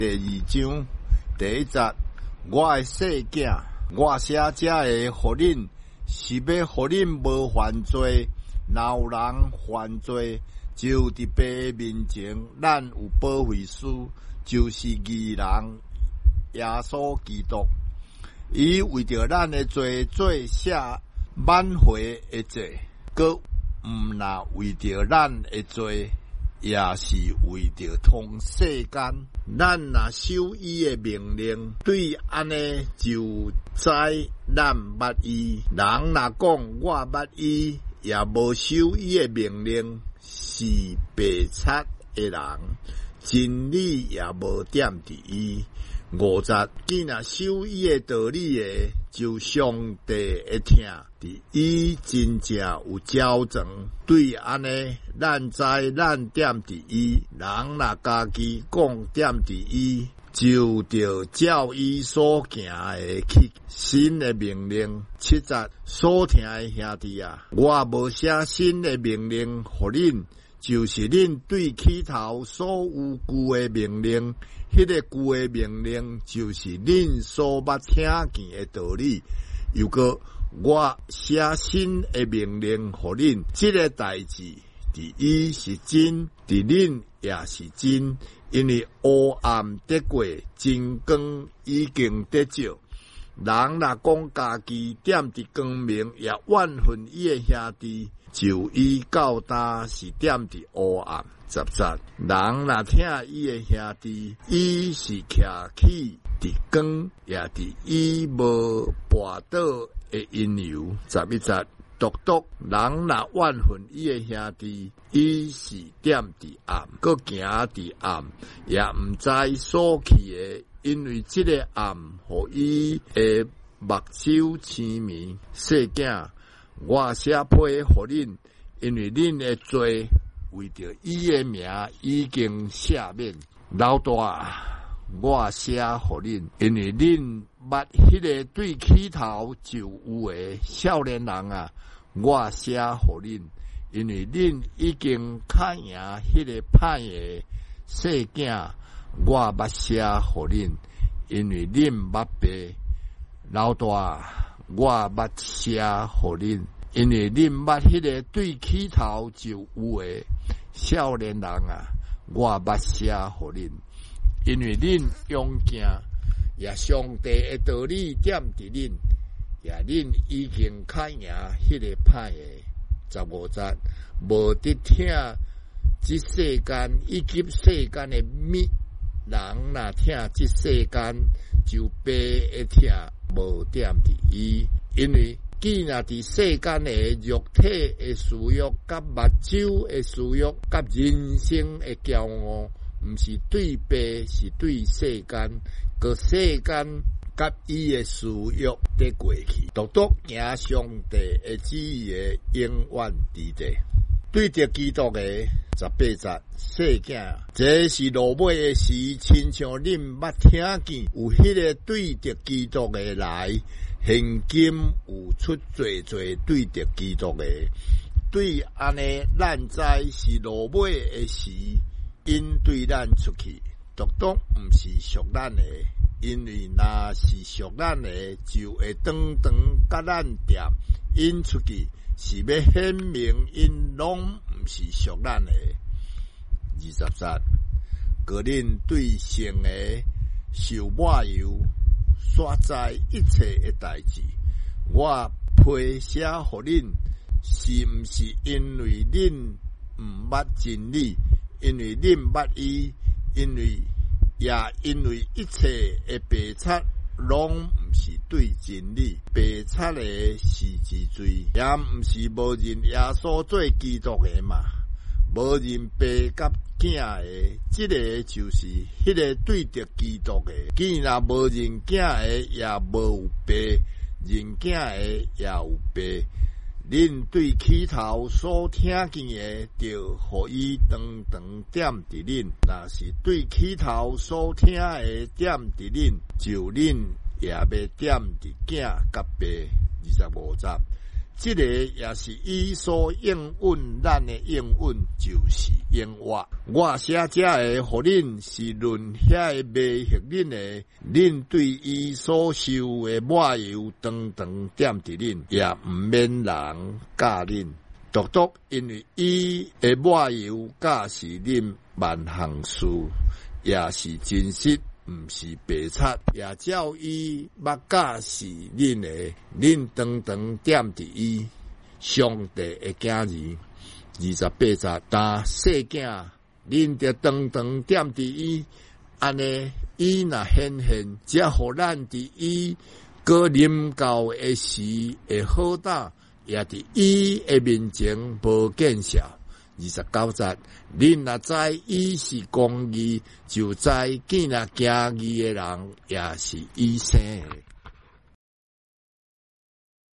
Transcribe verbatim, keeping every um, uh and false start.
第二章第一节，我的细囝，我写这个互恁，是要互恁无犯罪。若有人犯罪，就伫爸面前，咱有保惠师，就是义人耶稣基督。伊为着咱的罪做下挽回的罪，佮毋若为着咱的罪，也是为着通世间。咱若守伊的命令，对安尼就知咱捌伊。人若讲我捌伊，也无守伊的命令，是白贼的人，真理也无点伫伊。五十，既若守伊的道理的，就上帝会听，伫伊真正有矫正。对安尼，咱知咱点伫伊，人若家己讲点伫伊，就着照伊所行的去新的命令。七十，所听的兄弟啊，我无写新的命令互恁，就是恁对起头所有旧的命令。迄个旧的命令就是恁所捌听见的道理，又个我写新的命令互恁，这个代志伫伊是真，伫恁也是真，因为黑暗得过，真光已经得着。人若讲家己踮伫光明，也怨恨伊的兄弟，就伊到呾是踮伫黑暗。十十，人若听伊的兄弟，伊是徛起伫光，也伫伊无跋倒的因由。十一十，独独人若怨恨伊的兄弟，伊是踮伫暗，佮行伫暗，也毋知所去的，因为这个暗，互伊的目睭痴迷。细囝，我写批互恁，因为恁的罪。为着伊的名已经赦免。老大，我写互恁，因为恁捌迄个对起头就有的少年人啊，我写互恁，因为恁已经较赢迄个歹的细囝，我捌写互恁，因为恁捌白。老大，我捌写互恁，因为恁捌迄个对起头就有的少年人啊，我捌写互恁，因为恁用行也上帝的道理点伫恁，也恁已经较赢迄个歹的。十五节，无得听即世间以及世间的秘，人若听即世间，就白会听，无点伫伊，因为既若伫世间的肉体的私欲、甲目睭的私欲、甲人生的骄傲，毋是对爸，是对世间，个世间甲伊的私欲得过去，独独行上帝的旨意的永远之地。对着基督的十八节，细囝，这是落尾的时，亲像恁捌听见有迄个对着基督的来。现今有出侪侪对着基督的，对安尼，咱知是落尾的时，因对咱出去，独独毋是属咱的，因为若是属咱的，就会长长甲咱踮，因出去是要显明，因拢毋是属咱的。二十三，个恁对圣的受抹油。刷在一切的代志，我批写互恁，是毋是因为恁毋捌真理？因为恁捌伊，因为也因为一切的白贼，拢毋是对真理。白贼的是之罪，也毋是无认耶稣做基督的嘛？无认爸甲囝的，这个就是迄个对着基督的。既然无认囝的，也无有爸；认囝的也有爸。恁对起头所听见的，就互伊长长点伫恁；若是对起头所听的点伫恁，就恁也要点伫囝甲爸。二十五节， 这个也是伊所应允咱的应允，就是应我。我写这个，互恁是论遐个卖血恁的，恁对伊所受的抹油长长点伫恁，也毋免人教恁。独独因为伊的抹油教是恁万行事，也是真实。毋是白贼，也照伊目甲是恁的，恁长长点伫伊上帝的囝儿，二十八节，但细囝恁着长长点伫伊，安尼伊若显现，则互咱伫伊个临到的时会好打，也伫伊的面前无见笑。二十九节，恁若知伊是公义，就知见若行义的人也是伊生的。